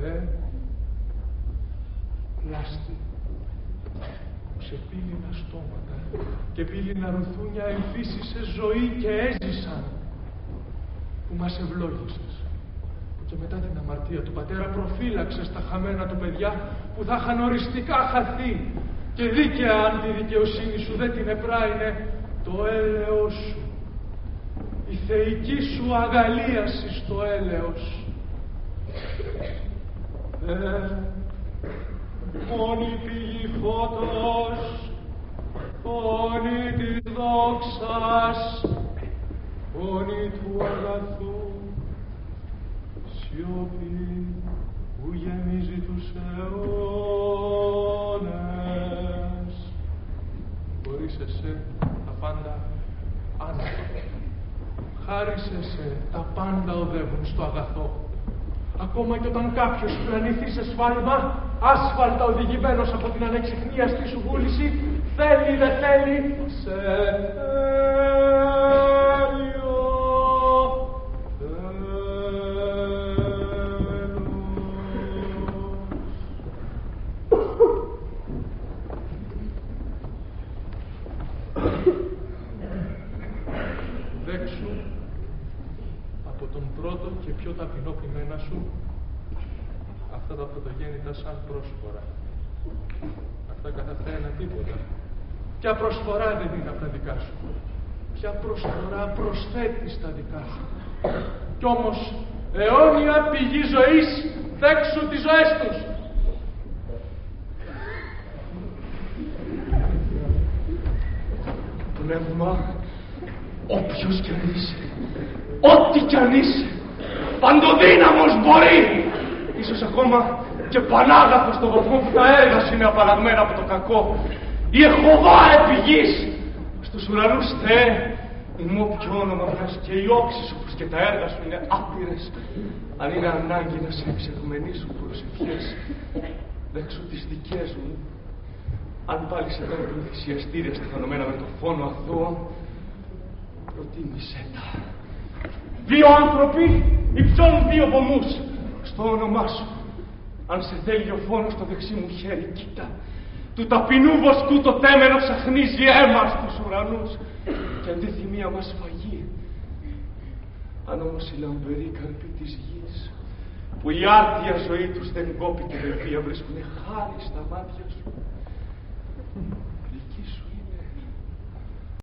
Λάστη, ξεπήλυνα στόματα και πήλυνα ρουθούνια εμφύσισε ζωή και έζησαν, που μας ευλόγησες, που και μετά την αμαρτία του πατέρα προφύλαξες τα χαμένα του παιδιά που θα είχαν οριστικά χαθεί, και δίκαια αν τη δικαιοσύνη σου δεν την επράινε το έλεος σου, η θεϊκή σου αγαλίαση στο έλεος. Μόνη πηγή φώτος, φωνή της δόξας, φωνή του αγαθού, σιωπή που γεμίζει τους αιώνες. Χωρίς εσέ τα πάντα άνετα, χάρη σε εσέ τα πάντα οδεύουν στο αγαθό. Ακόμα και όταν κάποιος πλανηθεί σε σφάλμα, άσφαλτα οδηγημένος από την ανεξιχνίαστη σου βούληση, θέλει δε θέλει, σε τέλειο δέξου από τον πρώτο και πιο ταπεινό ποιμένα σου αυτά τα πρωτογέννητα σαν πρόσφορα. Αυτά κατά αυτά ένα τίποτα. Ποια προσφορά δεν είναι από τα δικά σου. Ποια προσφορά προσθέτει στα δικά σου. Κι όμως αιώνια πηγή ζωής δέξου τις ζωές τους. Πνεύμα, όποιος κι αν είσαι, ό,τι κι αν είσαι, παντοδύναμος μπορεί, ίσως ακόμα και πανάγαθος στο βαθμό που τα έργα σου είναι απαλλαγμένα από το κακό, η Εχωβά επιγής, στους ουρανούς Θεέ, ημώ ποιο όνομα βρας και η όψη σου πως και τα έργα σου είναι άπειρες, αν είναι ανάγκη να σε εξερχομενήσουν προσευχές, δέξου τις δικές μου, αν πάλι σε templo θυσιαστήρια στεφανωμένα με το φόνο αθώων, προτίμησέ τα. Δύο άνθρωποι υψώνουν δύο βωμούς στο όνομά σου. Αν σε θέλει ο φόνος στο δεξί μου χέρι, κοίτα. Του ταπεινού βοσκού το τέμενο ψαχνίζει αίμα στους ουρανούς και αντίθει μία μας φαγή. Αν όμως η λαμπερή καρπή της γης, που η άρτια ζωή τους δεν κόπηκε με βία, βρίσκουνε χάρη στα μάτια σου.